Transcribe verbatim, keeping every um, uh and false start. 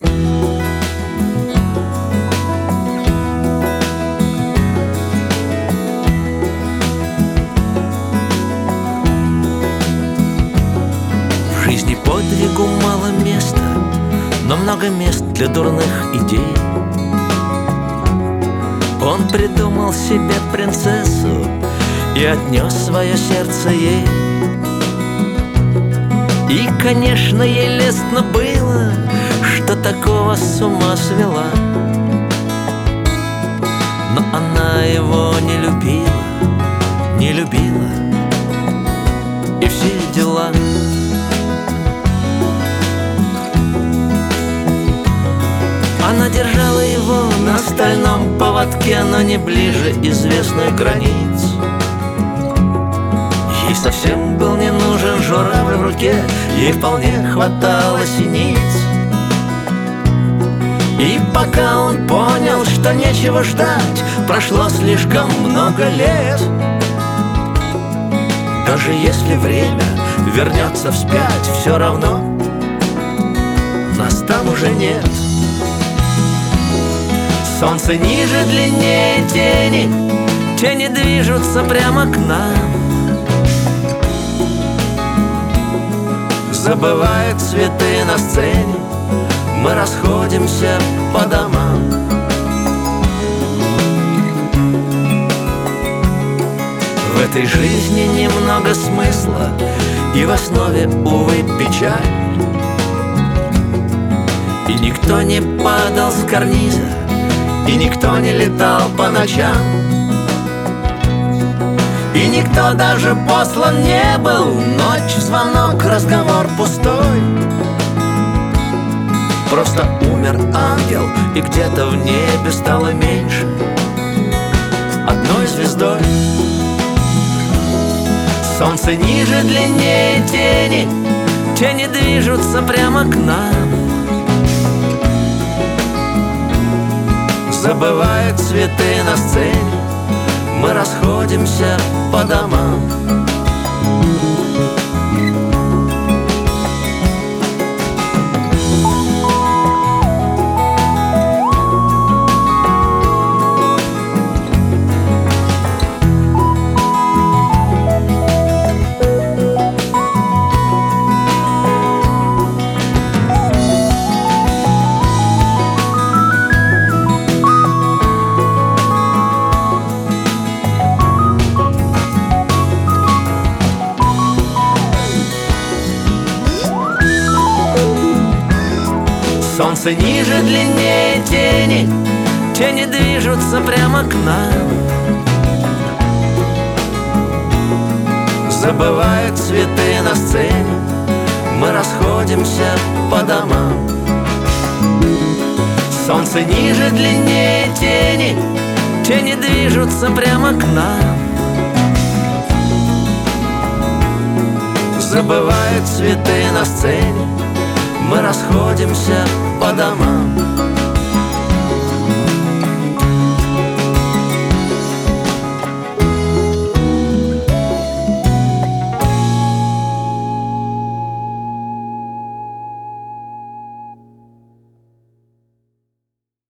В жизни подвигу мало места, но много мест для дурных идей. Он придумал себе принцессу и отнес свое сердце ей. И, конечно, ей лестно было, что такого с ума свела. Но она его не любила, не любила, и все дела. Она держала его на стальном поводке, но не ближе известных границ. Ей совсем был не нужен журавль в руке, ей вполне хватало синиц. И пока он понял, что нечего ждать, прошло слишком много лет. Даже если время вернется вспять, все равно нас там уже нет. Солнце ниже, длиннее тени, тени движутся прямо к нам. Забывает цветы на сцене, мы расходимся по домам. В этой жизни немного смысла, и в основе, увы, печаль. И никто не падал с карниза, и никто не летал по ночам, и никто даже послан не был. Ночь, звонок, разговор пустой. Просто умер ангел, и где-то в небе стало меньше одной звездой. Солнце ниже, длиннее тени, тени движутся прямо к нам. Забывает цветы на сцене, мы расходимся по домам. Солнце ниже, длиннее тени, тени движутся прямо к нам. Забывает цветы на сцене, мы расходимся по домам. Солнце ниже, длиннее тени, тени движутся прямо к нам. Забывает цветы на сцене, мы расходимся по домам.